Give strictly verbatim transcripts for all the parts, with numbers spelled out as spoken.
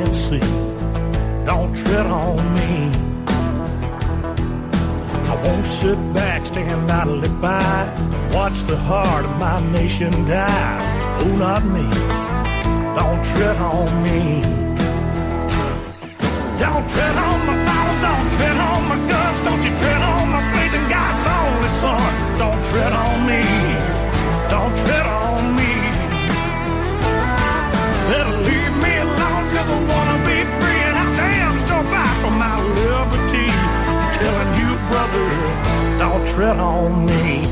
the sea. Don't tread on me. I won't sit back, stand idly by, watch the heart of my nation die. Oh, not me. Don't tread on me. Don't tread on my Bible, don't tread on my guts, don't you tread on my faith in God's only Son. Don't tread on me. Don't tread on me. Better leave me alone, cause I wanna be free, and I damn sure fight for my liberty. I'm telling you, brother, don't tread on me.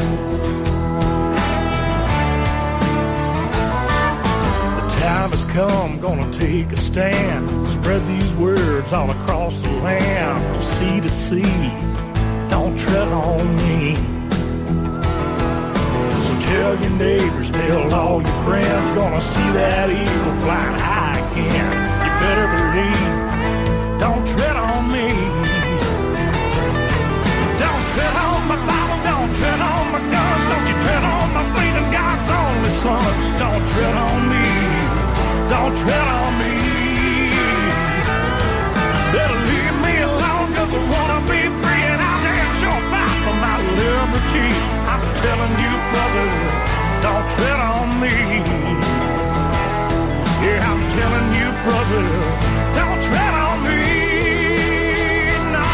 The time has come, gonna take a stand, spread these words all across the land, from sea to sea. Don't tread on me. So tell your neighbors, tell all your friends, gonna see that eagle flying high again. You better believe, don't tread on me. Don't tread on my Bible, don't tread on my guns, don't you tread on my faith in God's only Son. Don't tread on me, don't tread on me. Better leave me alone, cause I wanna be free, and I'll damn sure fight for my liberty. I'm telling you, brother, don't tread on me. Yeah, I'm telling you, brother, don't tread on me. No.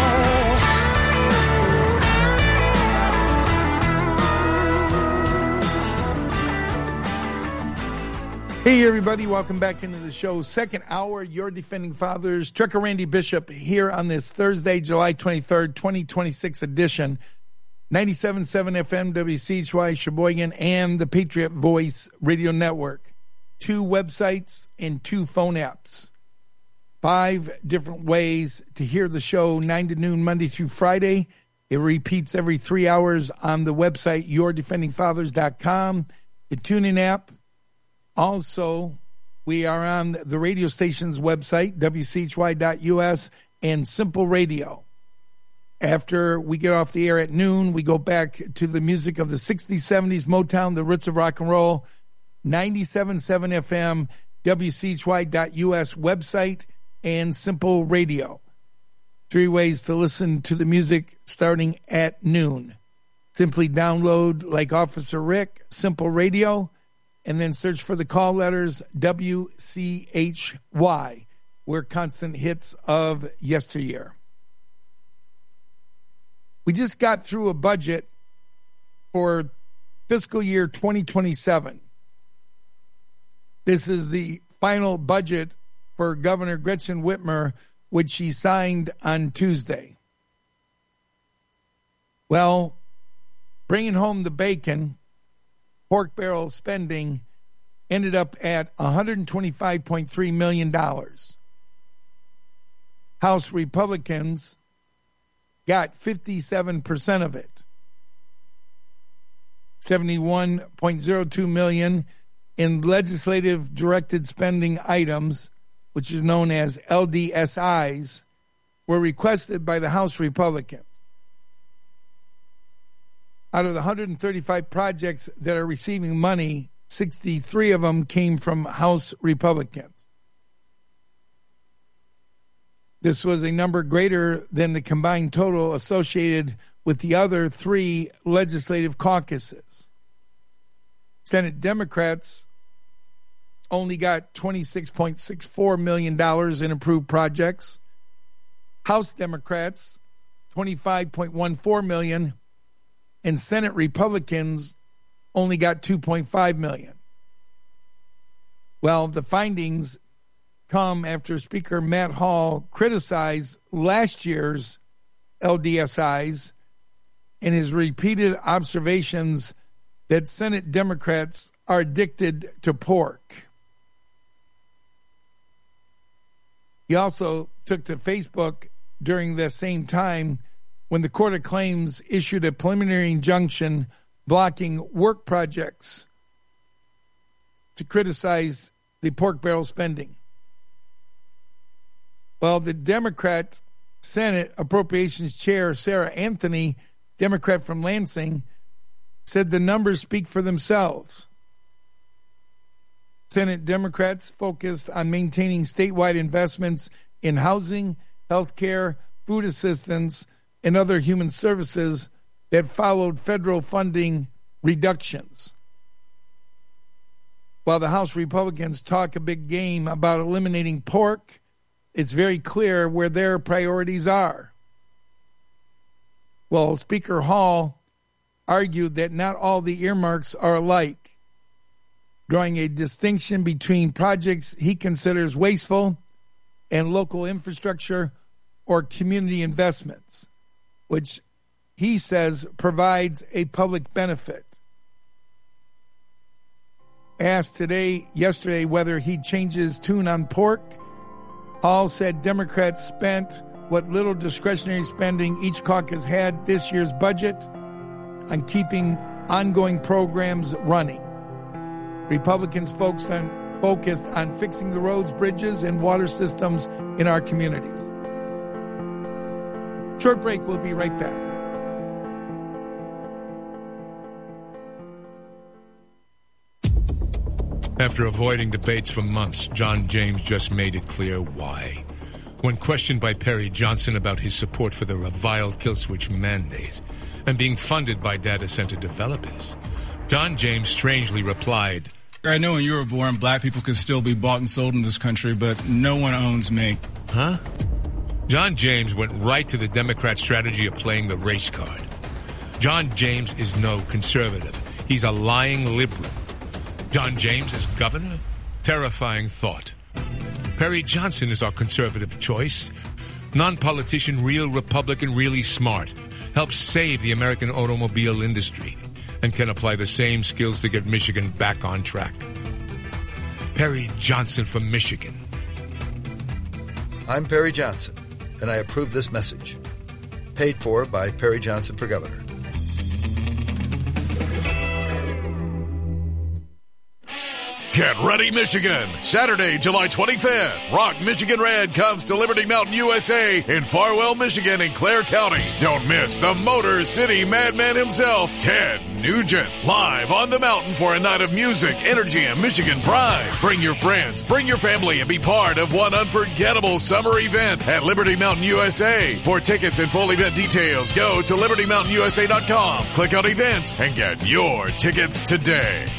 Hey, everybody, welcome back into the show. Second hour, Your Defending Fathers. Trucker Randy Bishop here on this Thursday, July twenty-third, twenty twenty-six edition. ninety-seven point seven F M, W C H Y, Sheboygan, and the Patriot Voice Radio Network. Two websites and two phone apps. Five different ways to hear the show, nine to noon, Monday through Friday. It repeats every three hours on the website, your defending fathers dot com, the TuneIn app. Also, we are on the radio station's website, W C H Y dot U S, and Simple Radio. After we get off the air at noon, we go back to the music of the sixties, seventies, Motown, the roots of rock and roll. ninety-seven point seven F M, W C H Y dot U S website, and Simple Radio. Three ways to listen to the music starting at noon. Simply download, like Officer Rick, Simple Radio, and then search for the call letters W C H Y. We're constant hits of yesteryear. We just got through a budget for fiscal year twenty twenty-seven. This is the final budget for Governor Gretchen Whitmer, which she signed on Tuesday. Well, bringing home the bacon, pork barrel spending ended up at one hundred twenty-five point three million dollars. House Republicans got fifty-seven percent of it. seventy-one point zero two million dollars in legislative directed spending items, which is known as L D S Is, were requested by the House Republicans. Out of the one hundred thirty-five projects that are receiving money, sixty-three of them came from House Republicans. This was a number greater than the combined total associated with the other three legislative caucuses. Senate Democrats only got twenty-six point six four million dollars in approved projects. House Democrats, twenty-five point one four million dollars, and Senate Republicans only got two point five million dollars. Well, the findings come after Speaker Matt Hall criticized last year's L D S Is and his repeated observations that Senate Democrats are addicted to pork. He also took to Facebook during the same time when the Court of Claims issued a preliminary injunction blocking work projects to criticize the pork barrel spending. Well, the Democrat Senate Appropriations Chair, Sarah Anthony, Democrat from Lansing, said the numbers speak for themselves. Senate Democrats focused on maintaining statewide investments in housing, health care, food assistance, and other human services that followed federal funding reductions. While the House Republicans talk a big game about eliminating pork, it's very clear where their priorities are. Well, Speaker Hall argued that not all the earmarks are alike, drawing a distinction between projects he considers wasteful and local infrastructure or community investments, which he says provides a public benefit. Asked today, yesterday, whether he'd change his tune on pork, Hall said Democrats spent what little discretionary spending each caucus had this year's budget on keeping ongoing programs running. Republicans focused on, focused on fixing the roads, bridges, and water systems in our communities. Short break, we'll be right back. After avoiding debates for months, John James just made it clear why. When questioned by Perry Johnson about his support for the reviled kill switch mandate and being funded by data center developers, John James strangely replied, I know when you were born, black people could still be bought and sold in this country, but no one owns me. Huh? John James went right to the Democrat strategy of playing the race card. John James is no conservative. He's a lying liberal. John James as governor? Terrifying thought. Perry Johnson is our conservative choice. Non-politician, real Republican, really smart. Helps save the American automobile industry and can apply the same skills to get Michigan back on track. Perry Johnson from Michigan. I'm Perry Johnson, and I approve this message. Paid for by Perry Johnson for Governor. Get ready, Michigan! Saturday, July twenty-fifth, Rock Michigan Red comes to Liberty Mountain, U S A in Farwell, Michigan and Clare County. Don't miss the Motor City Madman himself, Ted Nugent, live on the mountain for a night of music, energy, and Michigan pride. Bring your friends, bring your family, and be part of one unforgettable summer event at Liberty Mountain, U S A. For tickets and full event details, go to liberty mountain u s a dot com, click on events, and get your tickets today.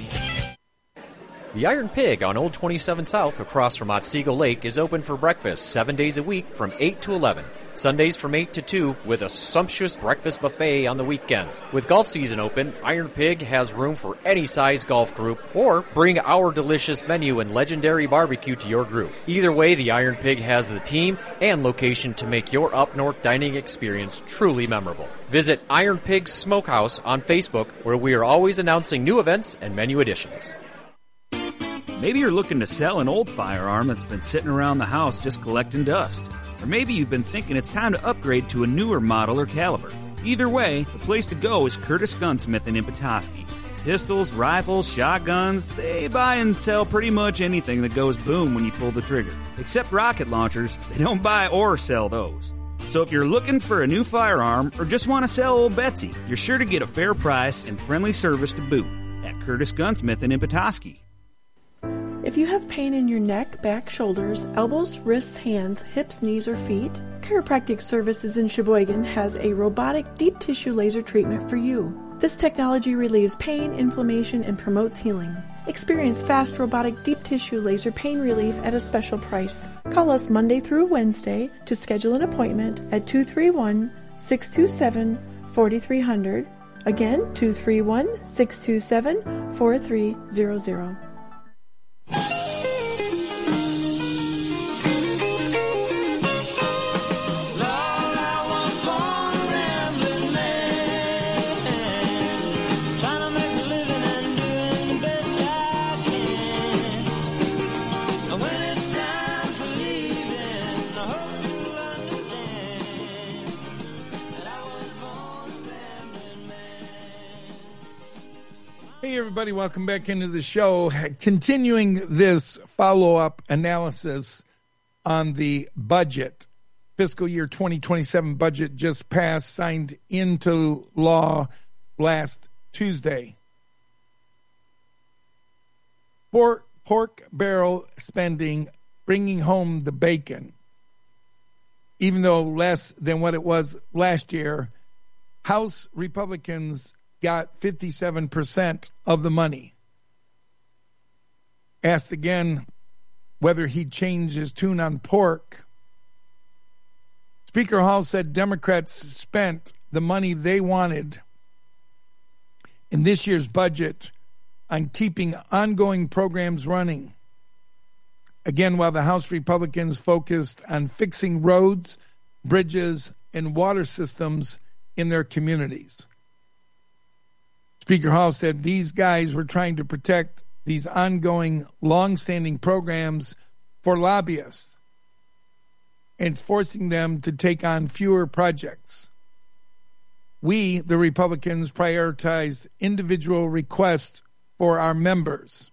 The Iron Pig on Old twenty-seven South across from Otsego Lake is open for breakfast seven days a week from eight to eleven. Sundays from eight to two with a sumptuous breakfast buffet on the weekends. With golf season open, Iron Pig has room for any size golf group, or bring our delicious menu and legendary barbecue to your group. Either way, the Iron Pig has the team and location to make your up-north dining experience truly memorable. Visit Iron Pig Smokehouse on Facebook, where we are always announcing new events and menu additions. Maybe you're looking to sell an old firearm that's been sitting around the house just collecting dust. Or maybe you've been thinking it's time to upgrade to a newer model or caliber. Either way, the place to go is Curtis Gunsmith in Petoskey. Pistols, rifles, shotguns, they buy and sell pretty much anything that goes boom when you pull the trigger. Except rocket launchers, they don't buy or sell those. So if you're looking for a new firearm or just want to sell old Betsy, you're sure to get a fair price and friendly service to boot at Curtis Gunsmith in Petoskey. If you have pain in your neck, back, shoulders, elbows, wrists, hands, hips, knees, or feet, Chiropractic Services in Sheboygan has a robotic deep tissue laser treatment for you. This technology relieves pain, inflammation, and promotes healing. Experience fast robotic deep tissue laser pain relief at a special price. Call us Monday through Wednesday to schedule an appointment at two three one, six two seven, four three zero zero. Again, two three one, six two seven, four three zero zero. Hey, everybody, welcome back into the show. Continuing this follow-up analysis on the budget. Fiscal year twenty twenty-seven budget just passed, signed into law last Tuesday. For pork barrel spending bringing home the bacon, even though less than what it was last year. House Republicans got fifty-seven percent of the money. Asked again whether he'd change his tune on pork, Speaker Hall said Democrats spent the money they wanted in this year's budget on keeping ongoing programs running. Again, while the House Republicans focused on fixing roads, bridges, and water systems in their communities. Speaker Hall said these guys were trying to protect these ongoing, long-standing programs for lobbyists and forcing them to take on fewer projects. We, the Republicans, prioritize individual requests for our members.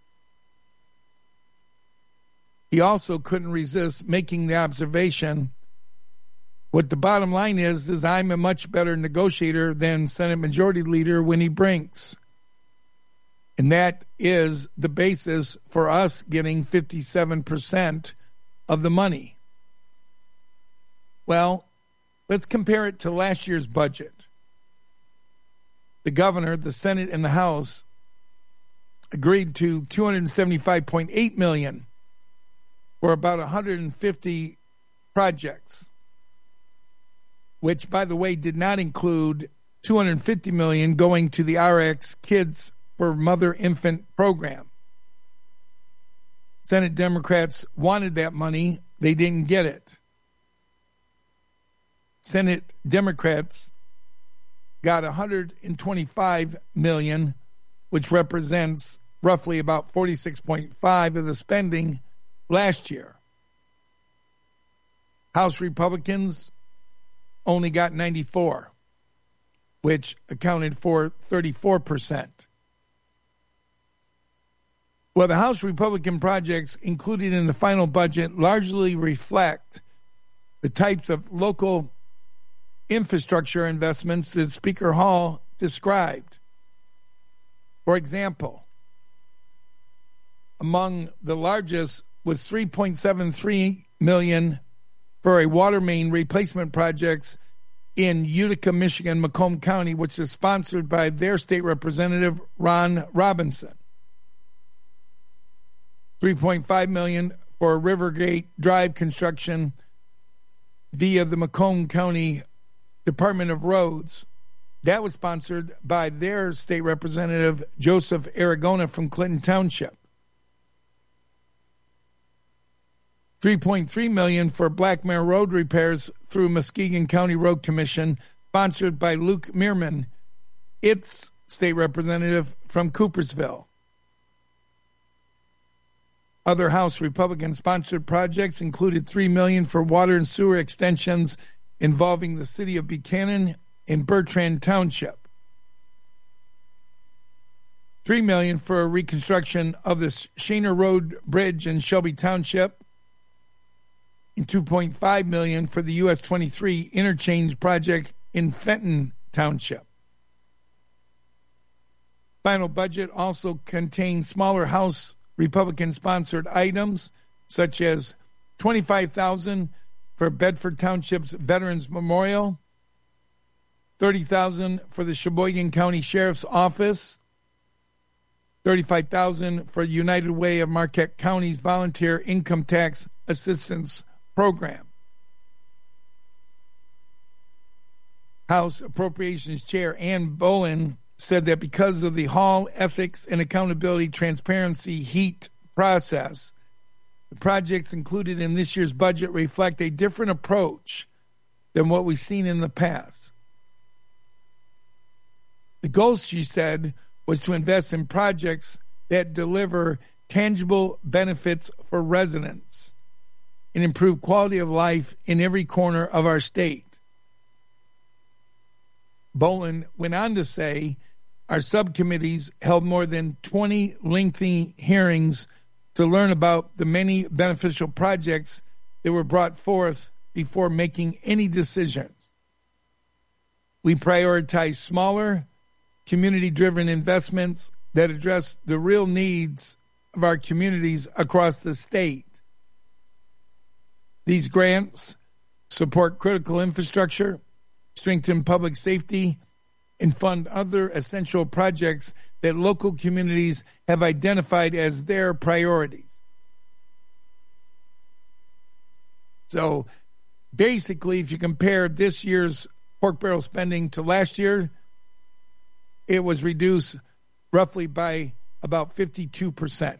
He also couldn't resist making the observation, what the bottom line is, is I'm a much better negotiator than Senate Majority Leader Winnie Brinks. And that is the basis for us getting fifty-seven percent of the money. Well, let's compare it to last year's budget. The governor, the Senate, and the House agreed to two hundred seventy-five point eight million dollars for about one hundred fifty projects, which, by the way, did not include two hundred fifty million dollars going to the R X Kids for Mother-Infant program. Senate Democrats wanted that money. They didn't get it. Senate Democrats got one hundred twenty-five million dollars, which represents roughly about forty-six point five of the spending last year. House Republicans only got ninety-four, which accounted for thirty-four percent. Well, the House Republican projects included in the final budget largely reflect the types of local infrastructure investments that Speaker Hall described. For example, among the largest was three point seven three million dollars for a water main replacement project in Utica, Michigan, Macomb County, which is sponsored by their state representative, Ron Robinson. three point five million dollars for Rivergate Drive construction via the Macomb County Department of Roads. That was sponsored by their state representative, Joseph Aragona from Clinton Township. three point three million dollars for Black Mare Road repairs through Muskegon County Road Commission, sponsored by Luke Meerman, its state representative from Coopersville. Other House Republican-sponsored projects included three million dollars for water and sewer extensions involving the city of Buchanan and Bertrand Township, three million dollars for a reconstruction of the Shaner Road Bridge in Shelby Township, and two point five million dollars for the U S twenty-three interchange project in Fenton Township. Final budget also contained smaller House Republican-sponsored items, such as twenty-five thousand dollars for Bedford Township's Veterans Memorial, thirty thousand dollars for the Sheboygan County Sheriff's Office, thirty-five thousand dollars for United Way of Marquette County's Volunteer Income Tax Assistance Program. House Appropriations Chair Ann Bolin said that because of the Hall Ethics and Accountability Transparency HEAT process, the projects included in this year's budget reflect a different approach than what we've seen in the past. The goal, she said, was to invest in projects that deliver tangible benefits for residents and improve quality of life in every corner of our state. Bolin went on to say, our subcommittees held more than twenty lengthy hearings to learn about the many beneficial projects that were brought forth before making any decisions. We prioritize smaller, community-driven investments that address the real needs of our communities across the state. These grants support critical infrastructure, strengthen public safety, and fund other essential projects that local communities have identified as their priorities. So basically, if you compare this year's pork barrel spending to last year, it was reduced roughly by about fifty-two percent.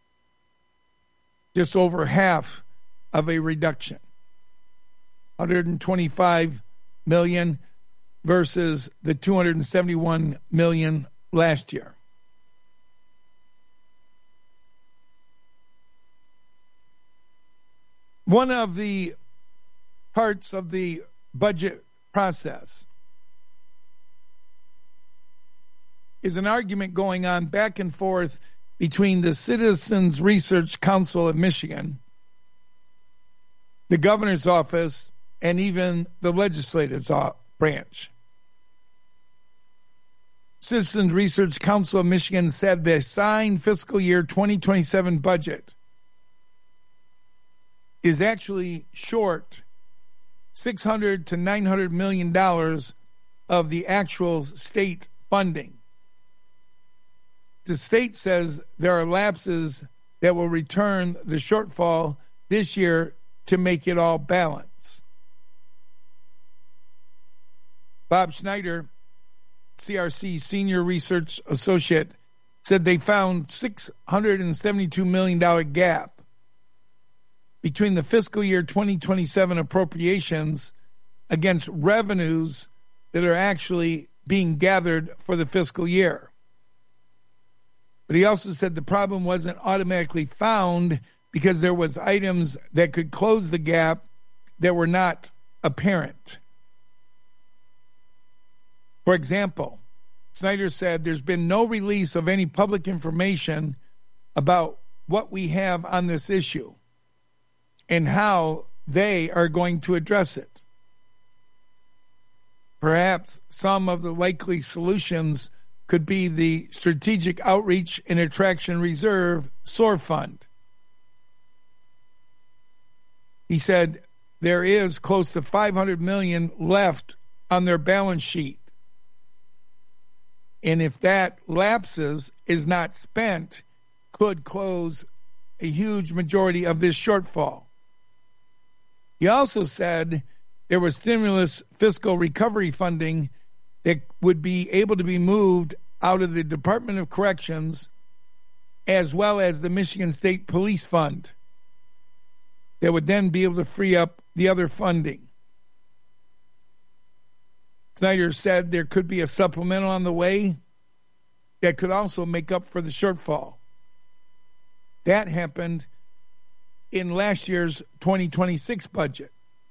Just over half of a reduction. one hundred twenty-five million dollars versus the two hundred seventy-one million dollars last year. One of the parts of the budget process is an argument going on back and forth between the Citizens Research Council of Michigan, the governor's office, and even the legislative branch. Citizens Research Council of Michigan said the signed fiscal year twenty twenty-seven budget is actually short six hundred to nine hundred million dollars of the actual state funding. The state says there are lapses that will return the shortfall this year to make it all balance. Bob Schneider, C R C Senior Research Associate, said they found six hundred seventy-two million dollars gap between the fiscal year twenty twenty-seven appropriations against revenues that are actually being gathered for the fiscal year. But he also said the problem wasn't automatically found because there was items that could close the gap that were not apparent. For example, Snyder said there's been no release of any public information about what we have on this issue and how they are going to address it. Perhaps some of the likely solutions could be the Strategic Outreach and Attraction Reserve S O A R Fund. He said there is close to five hundred million dollars left on their balance sheet. And if that lapses, is not spent, could close a huge majority of this shortfall. He also said there was stimulus fiscal recovery funding that would be able to be moved out of the Department of Corrections as well as the Michigan State Police Fund that would then be able to free up the other funding. Snyder said there could be a supplemental on the way that could also make up for the shortfall. That happened in last year's twenty twenty-six budget.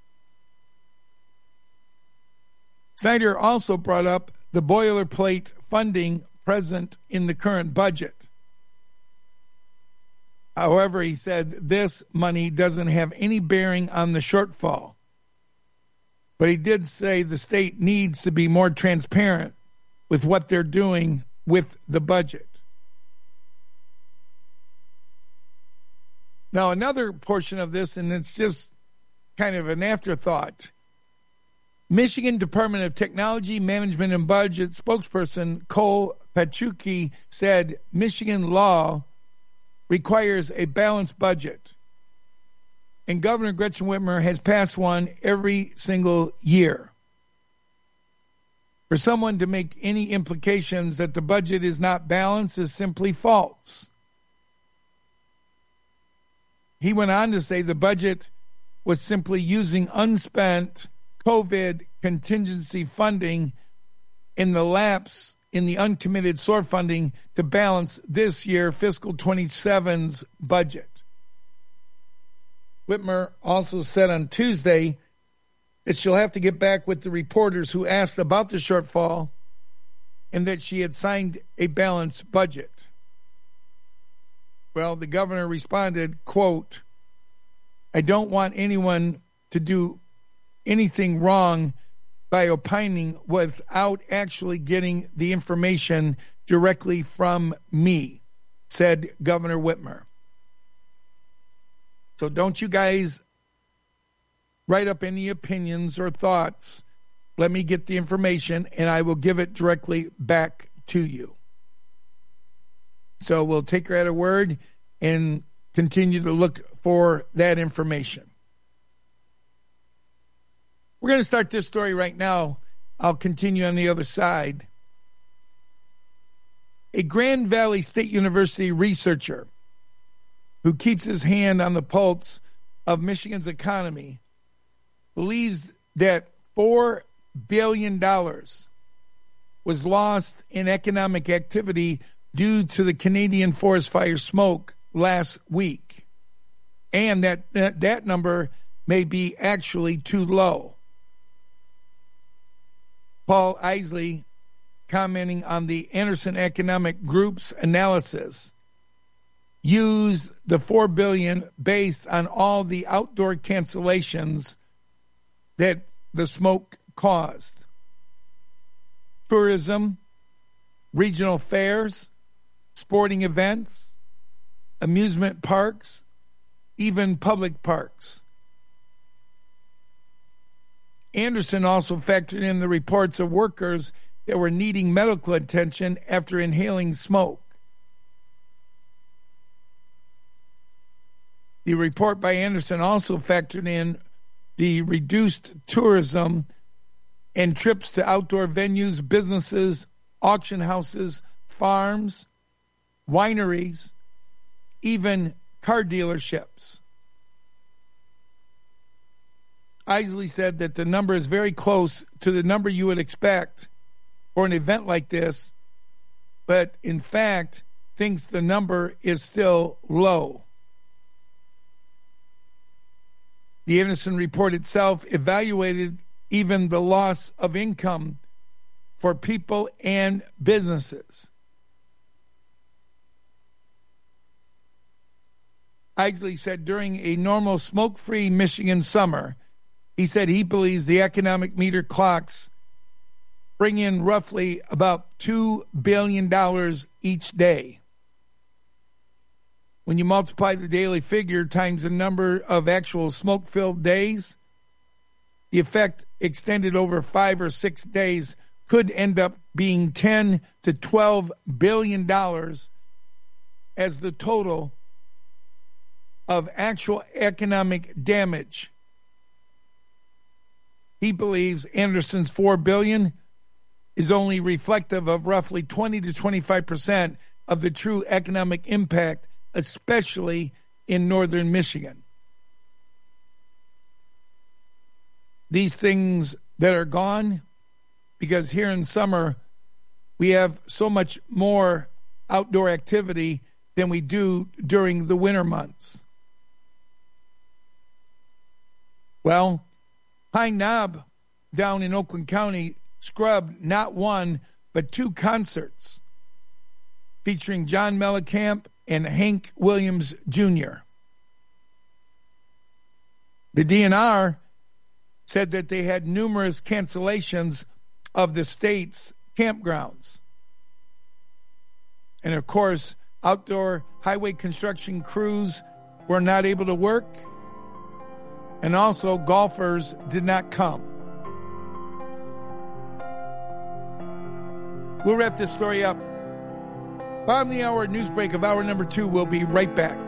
Snyder also brought up the boilerplate funding present in the current budget. However, he said this money doesn't have any bearing on the shortfall. But he did say the state needs to be more transparent with what they're doing with the budget. Now, another portion of this, and it's just kind of an afterthought, Michigan Department of Technology, Management, and Budget spokesperson Cole Pachuki said Michigan law requires a balanced budget, and Governor Gretchen Whitmer has passed one every single year. For someone to make any implications that the budget is not balanced is simply false. He went on to say the budget was simply using unspent COVID contingency funding in the lapse in the uncommitted S O A R funding to balance this year fiscal twenty-seven's budget. Whitmer also said on Tuesday that she'll have to get back with the reporters who asked about the shortfall and that she had signed a balanced budget. Well, the governor responded, quote, I don't want anyone to do anything wrong by opining without actually getting the information directly from me. said Governor Whitmer. So don't you guys write up any opinions or thoughts. Let me get the information, and I will give it directly back to you. So we'll take her at her word and continue to look for that information. We're going to start this story right now. I'll continue on the other side. A Grand Valley State University researcher who keeps his hand on the pulse of Michigan's economy believes that four billion dollars was lost in economic activity due to the Canadian forest fire smoke last week, and that that, that number may be actually too low. Paul Isley, commenting on the Anderson Economic Group's analysis, used the four billion dollars based on all the outdoor cancellations that the smoke caused. Tourism, regional fairs, sporting events, amusement parks, even public parks. Anderson also factored in the reports of workers that were needing medical attention after inhaling smoke. The report by Anderson also factored in the reduced tourism and trips to outdoor venues, businesses, auction houses, farms, wineries, even car dealerships. Isley said that the number is very close to the number you would expect for an event like this, but in fact thinks the number is still low. The Anderson report itself evaluated even the loss of income for people and businesses. Isley said during a normal smoke-free Michigan summer, he said he believes the economic meter clocks bring in roughly about two billion dollars each day. When you multiply the daily figure times the number of actual smoke-filled days, the effect extended over five or six days could end up being ten to twelve billion dollars as the total of actual economic damage. He believes Anderson's four billion dollars is only reflective of roughly twenty to twenty-five percent of the true economic impact, especially in northern Michigan. These things that are gone, because here in summer we have so much more outdoor activity than we do during the winter months. Well, Pine Knob down in Oakland County scrubbed not one but two concerts featuring John Mellencamp and Hank Williams Junior The D N R said that they had numerous cancellations of the state's campgrounds. And of course, outdoor highway construction crews were not able to work, and also golfers did not come. We'll wrap this story up. Bottom of the hour news break of hour number two. We'll be right back.